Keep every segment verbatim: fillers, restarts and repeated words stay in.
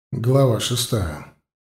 Глава шестая.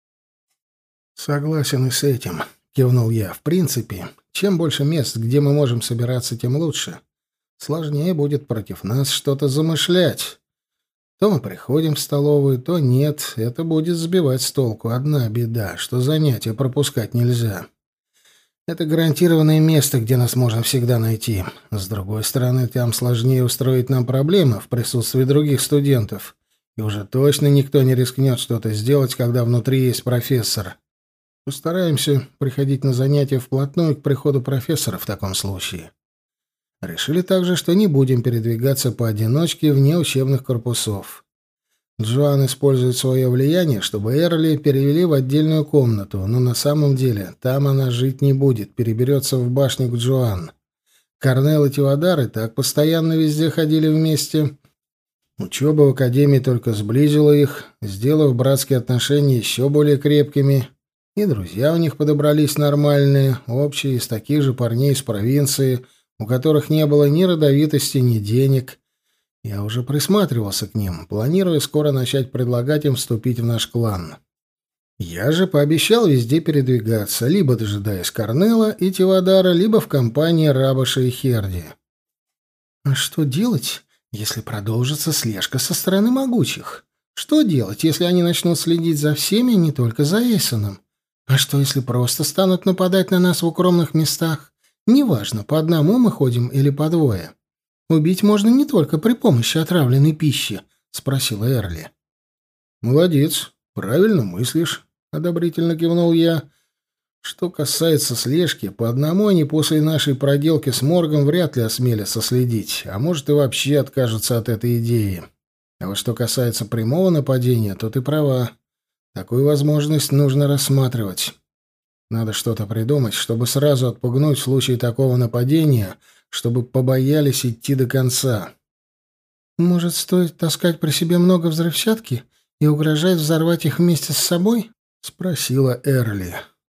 «Согласен и с этим», — кивнул я. «В принципе, чем больше мест, где мы можем собираться, тем лучше. Сложнее будет против нас что-то замышлять. То мы приходим в столовую, то нет. Это будет сбивать с толку. Одна беда, что занятия пропускать нельзя. Это гарантированное место, где нас можно всегда найти. С другой стороны, там сложнее устроить нам проблемы в присутствии других студентов. И уже точно никто не рискнет что-то сделать, когда внутри есть профессор. Постараемся приходить на занятия вплотную к приходу профессора в таком случае. Решили также, что не будем передвигаться поодиночке вне учебных корпусов. Джоан использует свое влияние, чтобы Эрли перевели в отдельную комнату, но на самом деле там она жить не будет, переберется в башню к Джоан. Корнел и Тивадар и так постоянно везде ходили вместе. Учеба в академии только сблизила их, сделав братские отношения еще более крепкими, и друзья у них подобрались нормальные, общие, из таких же парней из провинции, у которых не было ни родовитости, ни денег. Я уже присматривался к ним, планируя скоро начать предлагать им вступить в наш клан. Я же пообещал везде передвигаться, либо дожидаясь Корнела и Тивадара, либо в компании Рабаша и Херди. А что делать, если продолжится слежка со стороны могучих? Что делать, если они начнут следить за всеми, не только за Эйсоном? А что, если просто станут нападать на нас в укромных местах? Неважно, по одному мы ходим или по двое. Убить можно не только при помощи отравленной пищи, — спросила Эрли. Молодец, правильно мыслишь, — одобрительно кивнул я. Что касается слежки, по одному они после нашей проделки с Моргом вряд ли осмелятся следить, а может и вообще откажутся от этой идеи. А вот что касается прямого нападения, то ты права. Такую возможность нужно рассматривать. Надо что-то придумать, чтобы сразу отпугнуть в случае такого нападения, чтобы побоялись идти до конца. Может, стоит таскать при себе много взрывчатки и угрожать взорвать их вместе с собой? — спросила Эрли.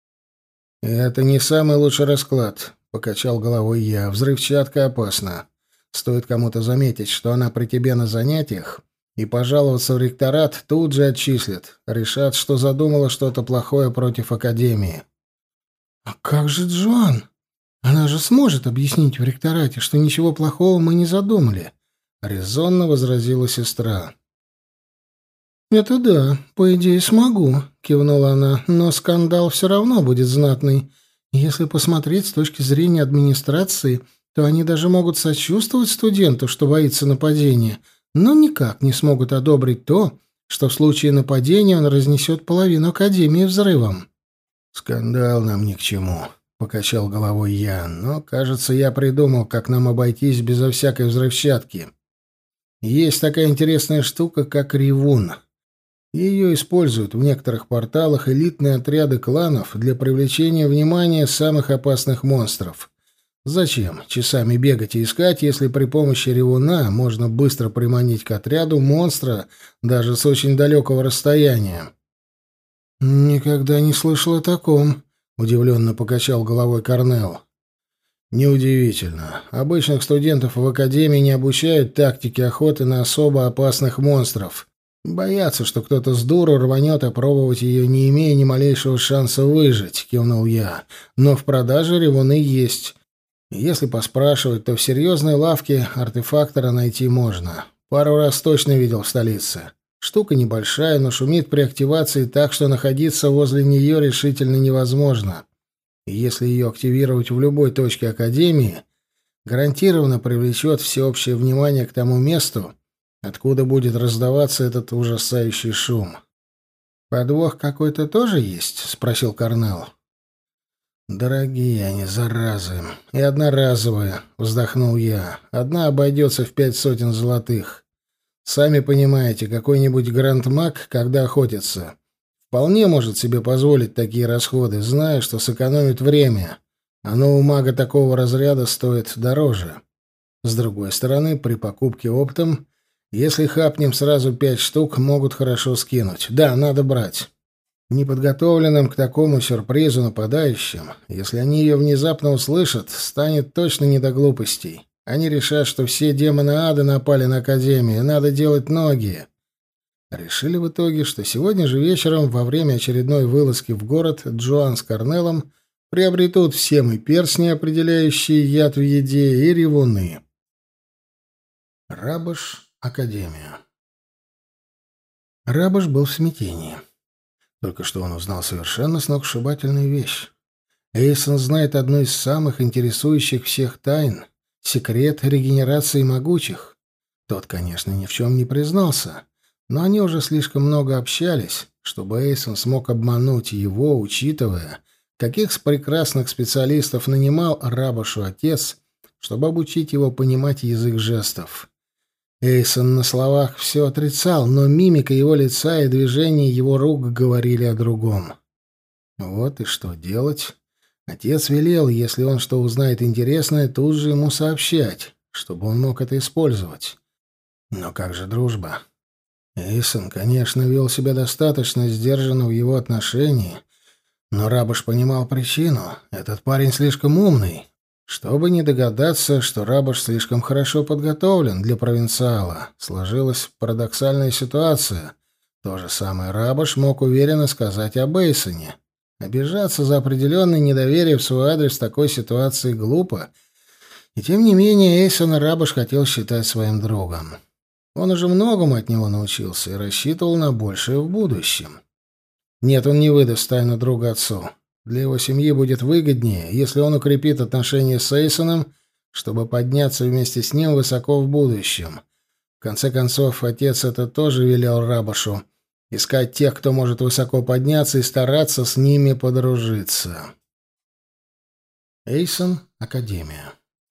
«Это не самый лучший расклад», — покачал головой я. «Взрывчатка опасна. Стоит кому-то заметить, что она при тебе на занятиях, и пожаловаться в ректорат тут же отчислят. Решат, что задумала что-то плохое против Академии». «А как же Джоан? Она же сможет объяснить в ректорате, что ничего плохого мы не задумали», — резонно возразила сестра. «Это да, по идее смогу», — кивнула она, — «но скандал все равно будет знатный. Если посмотреть с точки зрения администрации, то они даже могут сочувствовать студенту, что боится нападения, но никак не смогут одобрить то, что в случае нападения он разнесет половину Академии взрывом». «Скандал нам ни к чему», — покачал головой я, — «но, кажется, я придумал, как нам обойтись безо всякой взрывчатки. Есть такая интересная штука, как ревун. Ее используют в некоторых порталах элитные отряды кланов для привлечения внимания самых опасных монстров. Зачем часами бегать и искать, если при помощи ревуна можно быстро приманить к отряду монстра даже с очень далекого расстояния?» «Никогда не слышал о таком», — удивленно покачал головой Корнел. «Неудивительно. Обычных студентов в Академии не обучают тактике охоты на особо опасных монстров. Боятся, что кто-то с дуру рванет опробовать ее, не имея ни малейшего шанса выжить», — кивнул я. «Но в продаже ревуны есть. Если поспрашивать, то в серьезной лавке артефактора найти можно. Пару раз точно видел в столице. Штука небольшая, но шумит при активации так, что находиться возле нее решительно невозможно. И если ее активировать в любой точке Академии, гарантированно привлечет всеобщее внимание к тому месту, откуда будет раздаваться этот ужасающий шум. «Подвох какой-то тоже есть?» — спросил Корнел. «Дорогие они, заразы. И одноразовые», — вздохнул я. «Одна обойдется в пять сотен золотых. Сами понимаете, какой-нибудь гранд-маг, когда охотится, вполне может себе позволить такие расходы, зная, что сэкономит время. Оно у мага такого разряда стоит дороже. С другой стороны, при покупке оптом, если хапнем сразу пять штук, могут хорошо скинуть. Да, надо брать. Неподготовленным к такому сюрпризу нападающим, если они ее внезапно услышат, станет точно не до глупостей. Они решат, что все демоны ада напали на Академию, надо делать ноги. Решили в итоге, что сегодня же вечером, во время очередной вылазки в город, Джоан с Корнелом приобретут все мы перстни, определяющие яд в еде, и ревуны. Рабыш Академия. Рабыш был в смятении. Только что он узнал совершенно сногсшибательную вещь. Эйсон знает одну из самых интересующих всех тайн — секрет регенерации могучих. Тот, конечно, ни в чем не признался, но они уже слишком много общались, чтобы Эйсон смог обмануть его, учитывая, каких прекрасных специалистов нанимал Рабышу отец, чтобы обучить его понимать язык жестов. Эйсон на словах все отрицал, но мимика его лица и движения его рук говорили о другом. Вот и что делать. Отец велел, если он что узнает интересное, тут же ему сообщать, чтобы он мог это использовать. Но как же дружба? Эйсон, конечно, вел себя достаточно сдержанно в его отношении, но Рабыш понимал причину. Этот парень слишком умный, чтобы не догадаться, что Рабыш слишком хорошо подготовлен для провинциала. Сложилась парадоксальная ситуация. То же самое Рабыш мог уверенно сказать об Эйсоне. Обижаться за определенное недоверие в свой адрес в такой ситуации глупо, и тем не менее Эйсона Рабыш хотел считать своим другом. Он уже многому от него научился и рассчитывал на большее в будущем. Нет, он не выдаст тайну друга отцу. Для его семьи будет выгоднее, если он укрепит отношения с Эйсоном, чтобы подняться вместе с ним высоко в будущем. В конце концов, отец это тоже велел Рабышу — искать тех, кто может высоко подняться, и стараться с ними подружиться. Эйсон Академия.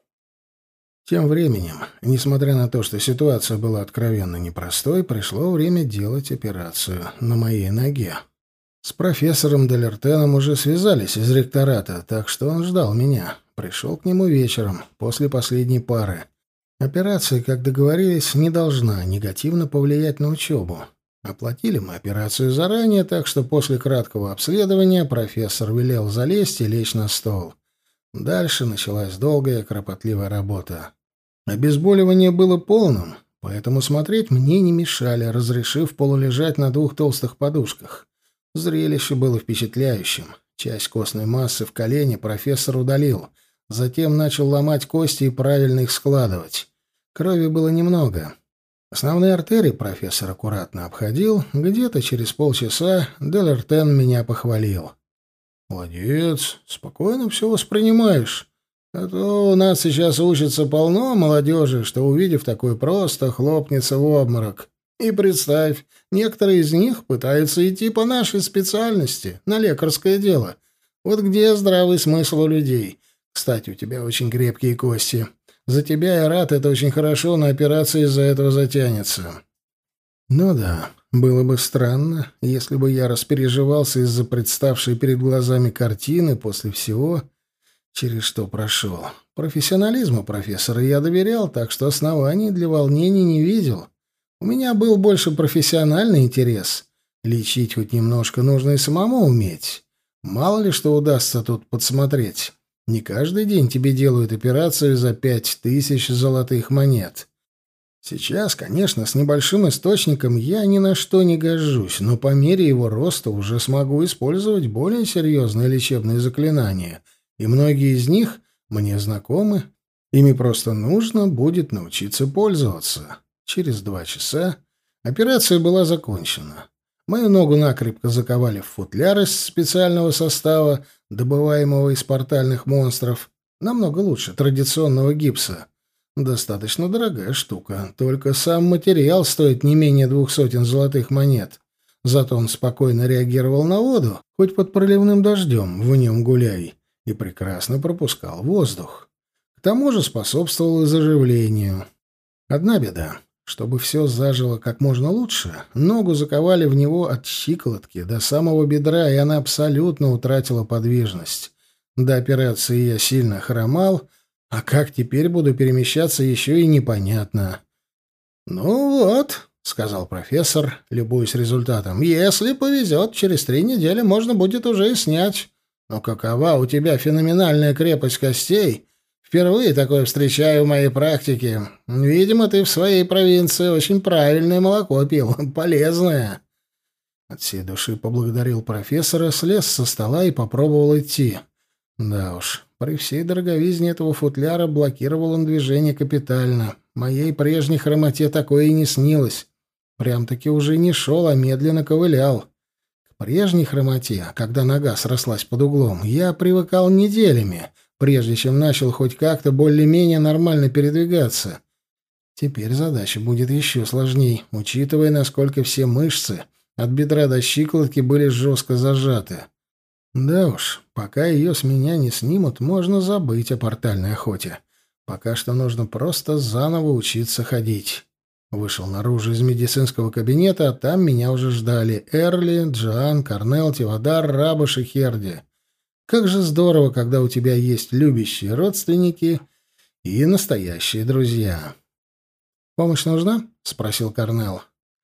Тем временем, несмотря на то, что ситуация была откровенно непростой, пришло время делать операцию на моей ноге. С профессором Делертеном уже связались из ректората, так что он ждал меня. Пришел к нему вечером, после последней пары. Операция, как договорились, не должна негативно повлиять на учебу. Оплатили мы операцию заранее, так что после краткого обследования профессор велел залезть и лечь на стол. Дальше началась долгая, кропотливая работа. Обезболивание было полным, поэтому смотреть мне не мешали, разрешив полулежать на двух толстых подушках. Зрелище было впечатляющим. Часть костной массы в колене профессор удалил, затем начал ломать кости и правильно их складывать. Крови было немного. Основные артерии профессор аккуратно обходил. Где-то через полчаса Делертен меня похвалил. «Молодец, спокойно все воспринимаешь. А то у нас сейчас учится полно молодежи, что, увидев такое, просто хлопнется в обморок. И представь, некоторые из них пытаются идти по нашей специальности, на лекарское дело. Вот где здравый смысл у людей. Кстати, у тебя очень крепкие кости. За тебя я рад, это очень хорошо, но операция из-за этого затянется». Ну да, было бы странно, если бы я распереживался из-за представшей перед глазами картины после всего, через что прошел. Профессионализму профессора я доверял, так что оснований для волнений не видел. У меня был больше профессиональный интерес. Лечить хоть немножко нужно и самому уметь. Мало ли что удастся тут подсмотреть. Не каждый день тебе делают операцию за пять тысяч золотых монет. Сейчас, конечно, с небольшим источником я ни на что не гожусь, но по мере его роста уже смогу использовать более серьезные лечебные заклинания, и многие из них мне знакомы. Ими просто нужно будет научиться пользоваться. Через два часа операция была закончена. Мою ногу накрепко заковали в футляр из специального состава, добываемого из портальных монстров, намного лучше традиционного гипса. Достаточно дорогая штука, только сам материал стоит не менее двух сотен золотых монет. Зато он спокойно реагировал на воду, хоть под проливным дождем в нем гуляй, и прекрасно пропускал воздух. К тому же способствовал и заживлению. Одна беда. Чтобы все зажило как можно лучше, ногу заковали в него от щиколотки до самого бедра, и она абсолютно утратила подвижность. До операции я сильно хромал, а как теперь буду перемещаться, еще и непонятно. «Ну вот», — сказал профессор, любуясь результатом, — «если повезет, через три недели можно будет уже и снять. Но какова у тебя феноменальная крепость костей! В Впервые такое встречаю в моей практике. Видимо, ты в своей провинции очень правильное молоко пил, полезное». От всей души поблагодарил профессора, слез со стола и попробовал идти. Да уж, при всей дороговизне этого футляра блокировал он движение капитально. Моей прежней хромоте такое и не снилось. Прям-таки уже не шел, а медленно ковылял. К прежней хромоте, когда нога срослась под углом, я привыкал неделями, прежде чем начал хоть как-то более-менее нормально передвигаться. Теперь задача будет еще сложней, учитывая, насколько все мышцы от бедра до щиколотки были жестко зажаты. Да уж, пока ее с меня не снимут, можно забыть о портальной охоте. Пока что нужно просто заново учиться ходить. Вышел наружу из медицинского кабинета, а там меня уже ждали Эрли, Джоан, Корнел, Тивадар, Рабыш и Херди. Как же здорово, когда у тебя есть любящие родственники и настоящие друзья. «Помощь нужна?» — спросил Корнел.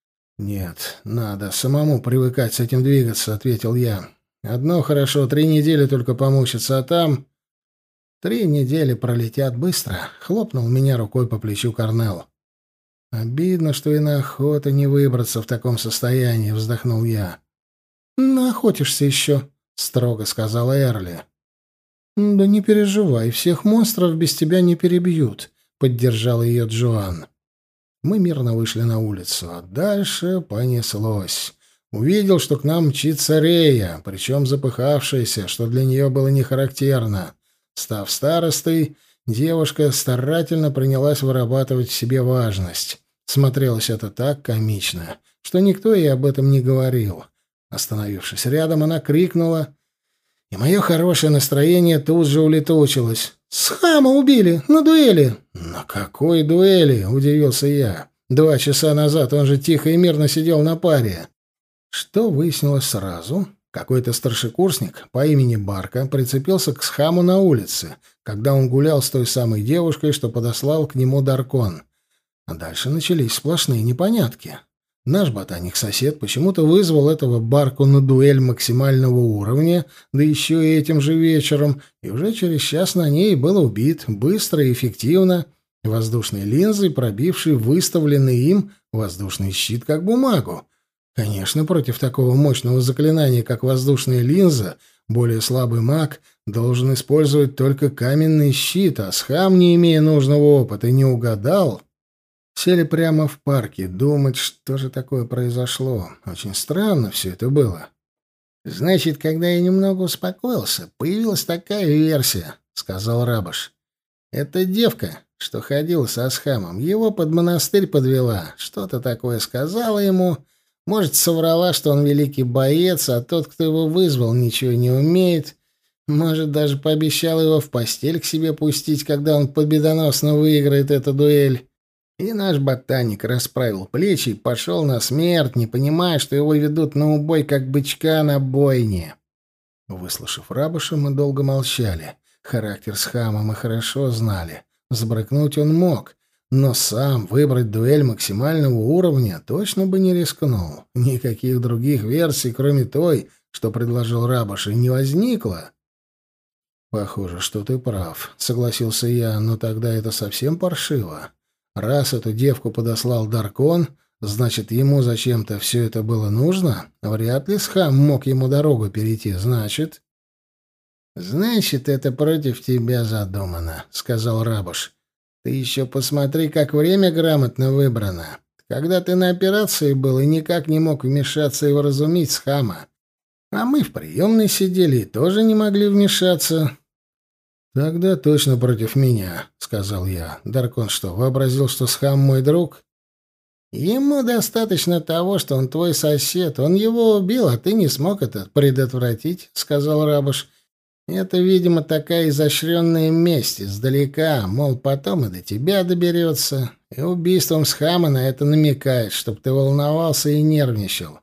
«Нет, надо самому привыкать с этим двигаться», — ответил я. «Одно хорошо, три недели только помучиться, а там...» «Три недели пролетят быстро», — хлопнул меня рукой по плечу Корнел. «Обидно, что и на охоту не выбраться в таком состоянии», — вздохнул я. «Наохотишься еще», — строго сказала Эрли. «Да не переживай, всех монстров без тебя не перебьют», — поддержала ее Джоан. Мы мирно вышли на улицу, а дальше понеслось. Увидел, что к нам мчится Рея, причем запыхавшаяся, что для нее было не характерно. Став старостой, девушка старательно принялась вырабатывать в себе важность. Смотрелось это так комично, что никто ей об этом не говорил. Остановившись рядом, она крикнула, и мое хорошее настроение тут же улетучилось. «Схама убили! На дуэли!» «На какой дуэли?» — удивился я. «Два часа назад он же тихо и мирно сидел на паре». Что выяснилось сразу? Какой-то старшекурсник по имени Барка прицепился к Схаму на улице, когда он гулял с той самой девушкой, что подослал к нему Даркон. А дальше начались сплошные непонятки. Наш ботаник-сосед почему-то вызвал этого Барку на дуэль максимального уровня, да еще и этим же вечером, и уже через час на ней был убит, быстро и эффективно, воздушной линзой, пробившей выставленный им воздушный щит как бумагу. Конечно, против такого мощного заклинания, как воздушная линза, более слабый маг должен использовать только каменный щит, а Схам, не имея нужного опыта, не угадал. Сели прямо в парке, думать, что же такое произошло. Очень странно все это было. «Значит, когда я немного успокоился, появилась такая версия», — сказал Рабыш. «Эта девка, что ходила со Схамом, его под монастырь подвела, что-то такое сказала ему, может, соврала, что он великий боец, а тот, кто его вызвал, ничего не умеет, может, даже пообещал его в постель к себе пустить, когда он победоносно выиграет эту дуэль». И наш ботаник расправил плечи и пошел на смерть, не понимая, что его ведут на убой, как бычка на бойне. Выслушав Рабыша, мы долго молчали. Характер Схама мы хорошо знали. Сбрыкнуть он мог, но сам выбрать дуэль максимального уровня точно бы не рискнул. Никаких других версий, кроме той, что предложил Рабыш, и не возникло. «Похоже, что ты прав», — согласился я, — «но тогда это совсем паршиво. Раз эту девку подослал Даркон, значит, ему зачем-то все это было нужно? Вряд ли Схам мог ему дорогу перейти, значит...» «Значит, это против тебя задумано», — сказал Рабыш. «Ты еще посмотри, как время грамотно выбрано. Когда ты на операции был и никак не мог вмешаться и вразумить Схама. А мы в приемной сидели и тоже не могли вмешаться». «Тогда точно против меня», — сказал я. «Даркон что, вообразил, что Схам мой друг?» «Ему достаточно того, что он твой сосед. Он его убил, а ты не смог это предотвратить», — сказал Рабыш. «Это, видимо, такая изощренная месть издалека, мол, потом и до тебя доберется. И убийством Схама на это намекает, чтоб ты волновался и нервничал».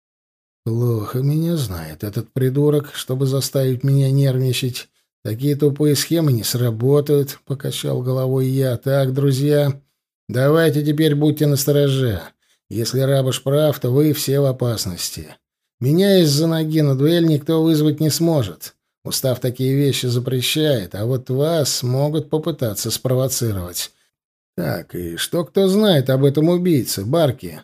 «Плохо меня знает этот придурок, чтобы заставить меня нервничать. Такие тупые схемы не сработают», — покачал головой я. «Так, друзья, давайте теперь будьте настороже. Если Рабыш прав, то вы все в опасности. Меня из-за ноги на дуэль никто вызвать не сможет. Устав такие вещи запрещает, а вот вас могут попытаться спровоцировать. Так, и что кто знает об этом убийце, Барке?»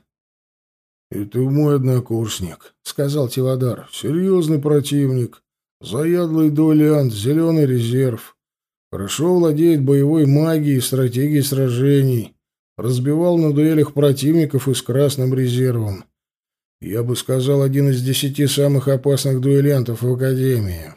«Это мой однокурсник», — сказал Тивадар. «Серьезный противник. Заядлый дуэлянт, зеленый резерв. Хорошо владеет боевой магией и стратегией сражений. Разбивал на дуэлях противников и с красным резервом. Я бы сказал, один из десяти самых опасных дуэлянтов в Академии».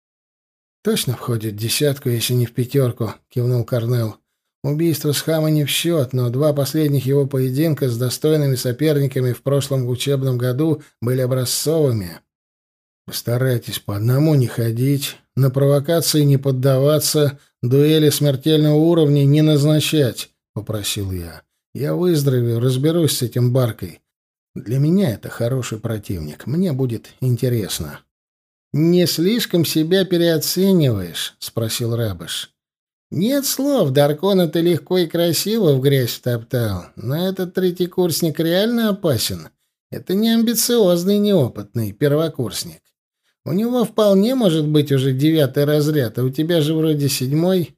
«Точно входит в десятку, если не в пятерку», — кивнул Корнел. «Убийство Схама не в счет, но два последних его поединка с достойными соперниками в прошлом учебном году были образцовыми. Постарайтесь по одному не ходить, на провокации не поддаваться, дуэли смертельного уровня не назначать», — попросил я. «Я выздоровею, разберусь с этим Баркой. Для меня это хороший противник, мне будет интересно». «Не слишком себя переоцениваешь?» — спросил Рабыш. «Нет слов, Даркона ты легко и красиво в грязь втоптал, но этот третий курсник реально опасен. Это не амбициозный, неопытный первокурсник. У него вполне может быть уже девятый разряд, а у тебя же вроде седьмой».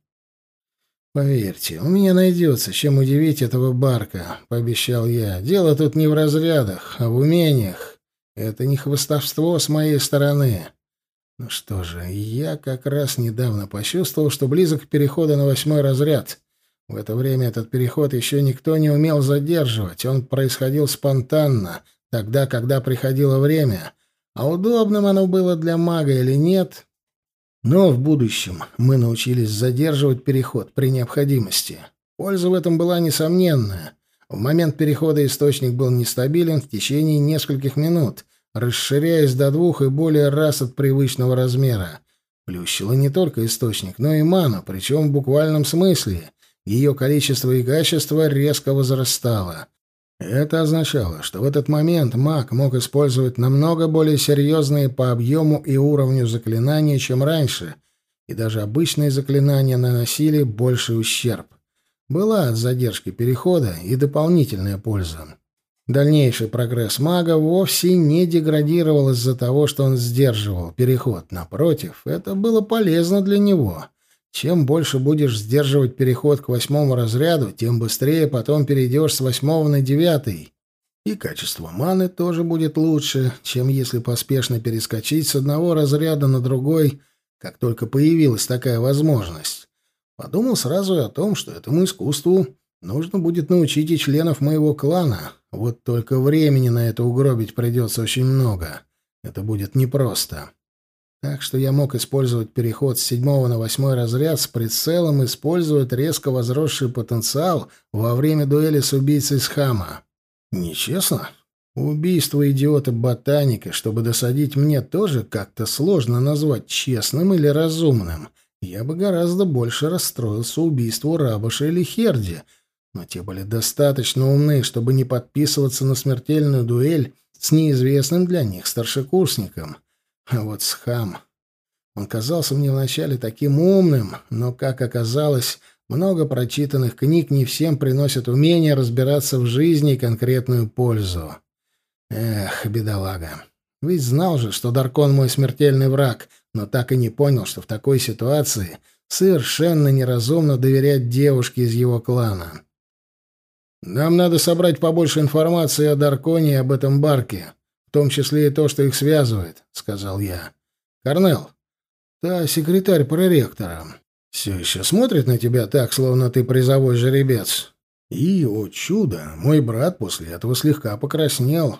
«Поверьте, у меня найдется, чем удивить этого Барка», — пообещал я. «Дело тут не в разрядах, а в умениях. Это не хвастовство с моей стороны». Ну что же, я как раз недавно почувствовал, что близок к переходу на восьмой разряд. В это время этот переход еще никто не умел задерживать. Он происходил спонтанно, тогда, когда приходило время. А удобным оно было для мага или нет? Но в будущем мы научились задерживать переход при необходимости. Польза в этом была несомненная. В момент перехода источник был нестабилен в течение нескольких минут, расширяясь до двух и более раз от привычного размера. Плющило не только источник, но и ману, причем в буквальном смысле. Ее количество и качество резко возрастало. Это означало, что в этот момент маг мог использовать намного более серьезные по объему и уровню заклинания, чем раньше, и даже обычные заклинания наносили больший ущерб. Была от задержки перехода и дополнительная польза. Дальнейший прогресс мага вовсе не деградировал из-за того, что он сдерживал переход. Напротив, это было полезно для него. Чем больше будешь сдерживать переход к восьмому разряду, тем быстрее потом перейдешь с восьмого на девятый. И качество маны тоже будет лучше, чем если поспешно перескочить с одного разряда на другой, как только появилась такая возможность. Подумал сразу и о том, что этому искусству нужно будет научить и членов моего клана. Вот только времени на это угробить придется очень много. Это будет непросто. Так что я мог использовать переход с седьмого на восьмой разряд с прицелом, использовать резко возросший потенциал во время дуэли с убийцей Схама. Нечестно? Убийство идиота-ботаника, чтобы досадить мне, тоже как-то сложно назвать честным или разумным. Я бы гораздо больше расстроился убийству Рабыша или Херди, но те были достаточно умны, чтобы не подписываться на смертельную дуэль с неизвестным для них старшекурсником. А вот Схам... Он казался мне вначале таким умным, но, как оказалось, много прочитанных книг не всем приносят умение разбираться в жизни и конкретную пользу. Эх, бедолага. Ведь знал же, что Даркон мой смертельный враг, но так и не понял, что в такой ситуации совершенно неразумно доверять девушке из его клана. «Нам надо собрать побольше информации о Дарконе и об этом Барке, в том числе и то, что их связывает», — сказал я. «Корнел, та секретарь проректора, все еще смотрит на тебя так, словно ты призовой жеребец». И, о чудо, мой брат после этого слегка покраснел.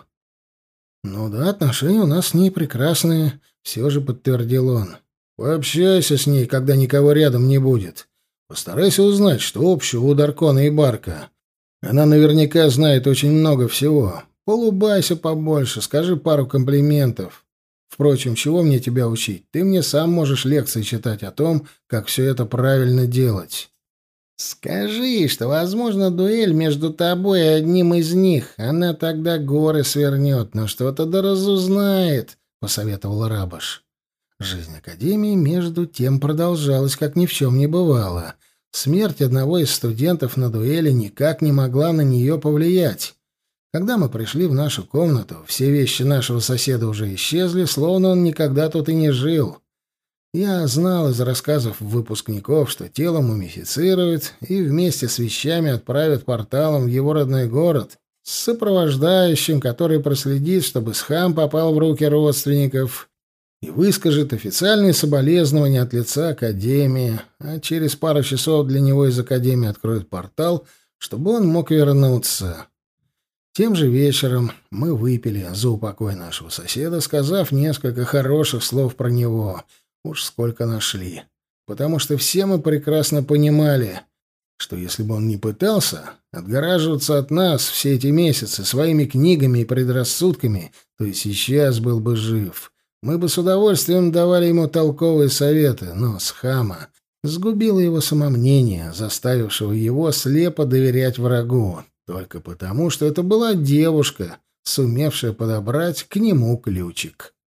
«Ну да, отношения у нас с ней прекрасные», — все же подтвердил он. «Пообщайся с ней, когда никого рядом не будет. Постарайся узнать, что общего у Даркона и Барка. Она наверняка знает очень много всего. Поулыбайся побольше, скажи пару комплиментов. Впрочем, чего мне тебя учить? Ты мне сам можешь лекции читать о том, как все это правильно делать». «Скажи, что, возможно, дуэль между тобой и одним из них. Она тогда горы свернет, но что-то да разузнает», — посоветовал Рабыш. Жизнь Академии, между тем, продолжалась, как ни в чем не бывало. Смерть одного из студентов на дуэли никак не могла на нее повлиять. Когда мы пришли в нашу комнату, все вещи нашего соседа уже исчезли, словно он никогда тут и не жил. Я знал из рассказов выпускников, что тело мумифицируют и вместе с вещами отправят порталом в его родной город с сопровождающим, который проследит, чтобы схам попал в руки родственников и выскажет официальные соболезнования от лица Академии, а через пару часов для него из Академии откроют портал, чтобы он мог вернуться. Тем же вечером мы выпили за упокой нашего соседа, сказав несколько хороших слов про него. Уж сколько нашли. Потому что все мы прекрасно понимали, что если бы он не пытался отгораживаться от нас все эти месяцы своими книгами и предрассудками, то и сейчас был бы жив. Мы бы с удовольствием давали ему толковые советы, но схама сгубила его самомнение, заставившего его слепо доверять врагу, только потому, что это была девушка, сумевшая подобрать к нему ключик.